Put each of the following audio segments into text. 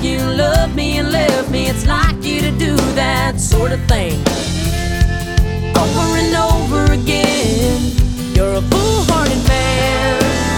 you loved me and left me. It's like you to do that sort of thing over and over again. You're a foolhardy man.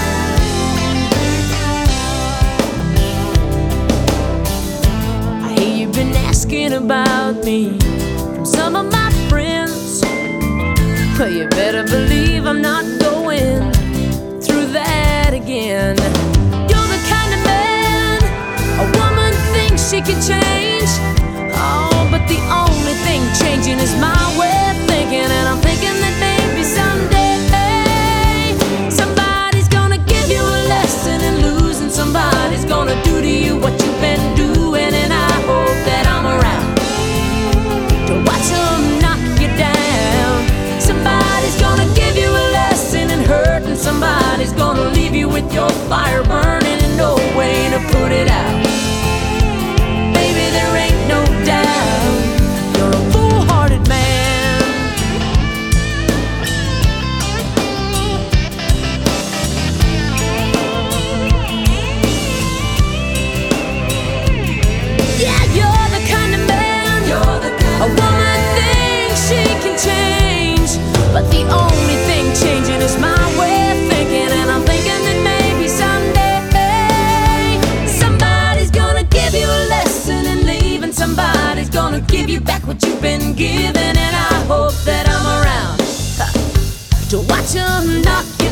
I hear you've been asking about me from some of my friends. Well, you better believe I'm not going through that again. You're the kind of man a woman thinks she can change. Oh, but the only thing changing is my way of thinking. And I'm thinking that maybe someday somebody's gonna give you a lesson in losing. Somebody's gonna do to you what you've been doing. And I hope that I'm around to watch them knock you down. Somebody's gonna give you a lesson in hurt, and somebody's gonna leave you with your fire burning and no way to put it out. Baby, there ain't no doubt you're a foolhardy man. Yeah, you're the kind of man a woman thinks she can change, but the only thing changing is my way of thinking. And I'm thinking that maybe someday somebody's gonna give you a lesson in leaving. Somebody's gonna give you back what you've been given. And I hope that I'm around to watch them knock